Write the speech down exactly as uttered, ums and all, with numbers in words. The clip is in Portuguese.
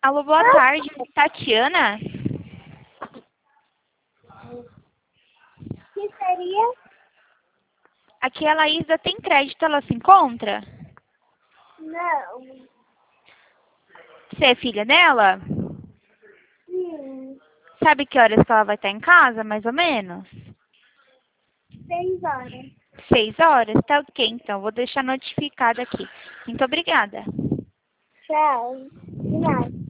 Alô, boa tarde, Tatiana? Que seria? Aqui é a Laísa, tem crédito, ela se encontra? Não. Você é filha dela? Sim. Sabe que horas que ela vai estar em casa, mais ou menos? Seis horas. Seis horas? Tá ok, então. Vou deixar notificado aqui. Muito obrigada. Tchau. De nada.